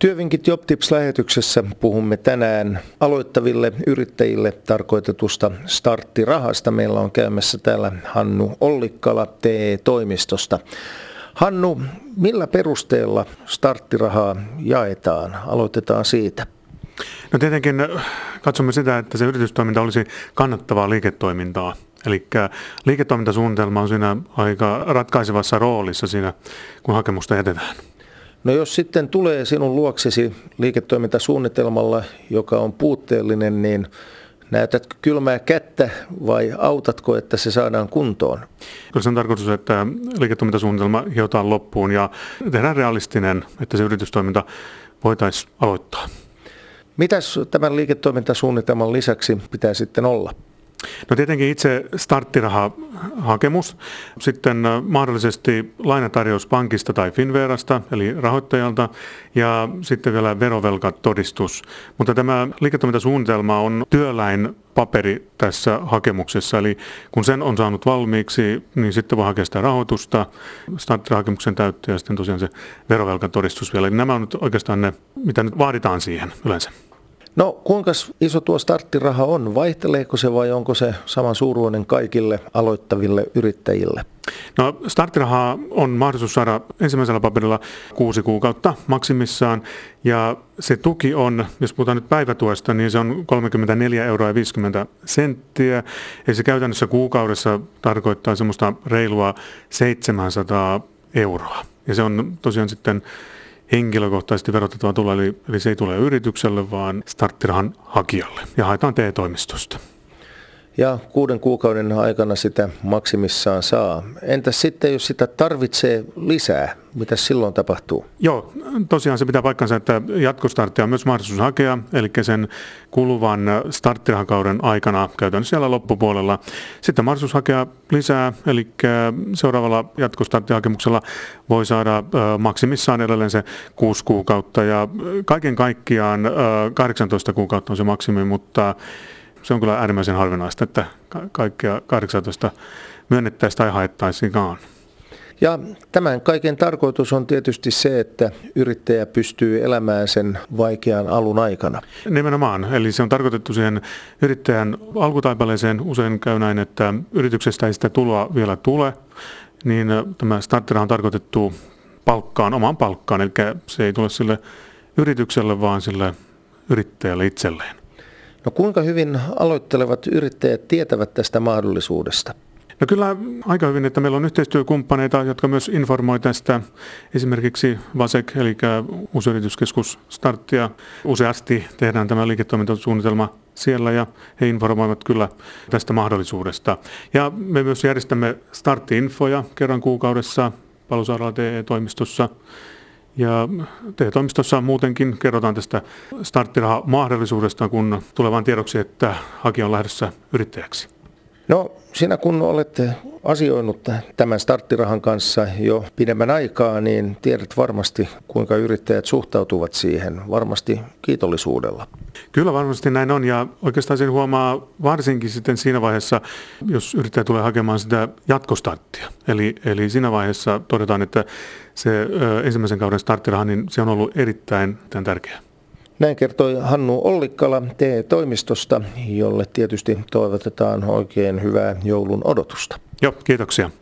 Työvinkit JobTips-lähetyksessä puhumme tänään aloittaville yrittäjille tarkoitetusta starttirahasta. Meillä on käymässä täällä Hannu Ollikkala TE-toimistosta. Hannu, millä perusteella starttirahaa jaetaan? Aloitetaan siitä. No tietenkin katsomme sitä, että se yritystoiminta olisi kannattavaa liiketoimintaa. Eli liiketoimintasuunnitelma on siinä aika ratkaisevassa roolissa siinä, kun hakemusta jätetään. No jos sitten tulee sinun luoksesi liiketoimintasuunnitelmalla, joka on puutteellinen, niin näytätkö kylmää kättä vai autatko, että se saadaan kuntoon? Kyllä se on tarkoitus, että liiketoimintasuunnitelma hiotaan loppuun ja tehdään realistinen, että se yritystoiminta voitaisiin aloittaa. Mitäs tämän liiketoimintasuunnitelman lisäksi pitää sitten olla? No tietenkin itse starttirahahakemus, sitten mahdollisesti lainatarjous pankista tai Finnverasta, eli rahoittajalta, ja sitten vielä verovelkatodistus. Mutta tämä liiketoimintasuunnitelma on työläin paperi tässä hakemuksessa, eli kun sen on saanut valmiiksi, niin sitten voi hakea sitä rahoitusta, starttirahakemuksen täyttöä ja sitten tosiaan se verovelkatodistus vielä. Eli nämä on nyt oikeastaan ne, mitä nyt vaaditaan siihen yleensä. No kuinka iso tuo starttiraha on? Vaihteleeko se vai onko se saman suuruinen kaikille aloittaville yrittäjille? No starttirahaa on mahdollisuus saada ensimmäisellä paperilla 6 kuukautta maksimissaan ja se tuki on, jos puhutaan nyt päivätuesta, niin se on 34,50 €. Eli se käytännössä kuukaudessa tarkoittaa semmoista reilua 700 €. Ja se on tosiaan sitten henkilökohtaisesti verotettava tulo, eli se ei tule yritykselle, vaan starttirahan hakijalle ja haetaan TE-toimistosta. Ja 6 kuukauden aikana sitä maksimissaan saa. Entäs sitten, jos sitä tarvitsee lisää, mitä silloin tapahtuu? Joo, tosiaan se pitää paikkansa, että jatkostarttia on myös mahdollisuus hakea, eli sen kuluvan starttirahakauden aikana käytännössä siellä loppupuolella. Sitten mahdollisuus hakea lisää, eli seuraavalla jatkostarttihakemuksella voi saada maksimissaan edelleen se 6 kuukautta ja kaiken kaikkiaan 18 kuukautta on se maksimi, mutta se on kyllä äärimmäisen harvinaista, että kaikkea 18 myönnettäisiin tai haettaisiinkaan. Ja tämän kaiken tarkoitus on tietysti se, että yrittäjä pystyy elämään sen vaikean alun aikana. Nimenomaan, eli se on tarkoitettu siihen yrittäjän alkutaipaleeseen. Usein käy näin, että yrityksestä ei sitä tuloa vielä tule, niin tämä starttiraha on tarkoitettu palkkaan, omaan palkkaan, eli se ei tule sille yritykselle, vaan sille yrittäjälle itselleen. No kuinka hyvin aloittelevat yrittäjät tietävät tästä mahdollisuudesta? No kyllä aika hyvin, että meillä on yhteistyökumppaneita, jotka myös informoi tästä. Esimerkiksi VASEC, eli Uusi yrityskeskus Starttia. Useasti tehdään tämä liiketoimintasuunnitelma siellä ja he informoivat kyllä tästä mahdollisuudesta. Ja me myös järjestämme startti-infoja kerran kuukaudessa Palusaarella TE-toimistossa. Ja TE-toimistossa muutenkin kerrotaan tästä starttiraha-mahdollisuudesta, kun tulee vain tiedoksi, että hakija on lähdössä yrittäjäksi. No sinä kun olet asioinut tämän starttirahan kanssa jo pidemmän aikaa, niin tiedät varmasti kuinka yrittäjät suhtautuvat siihen, varmasti kiitollisuudella. Kyllä varmasti näin on ja oikeastaan sen huomaa varsinkin sitten siinä vaiheessa, jos yrittäjä tulee hakemaan sitä jatkostarttia. Eli siinä vaiheessa todetaan, että se ensimmäisen kauden starttiraha, niin se on ollut erittäin tärkeä. Näin kertoi Hannu Ollikkala TE-toimistosta, jolle tietysti toivotetaan oikein hyvää joulun odotusta. Joo, kiitoksia.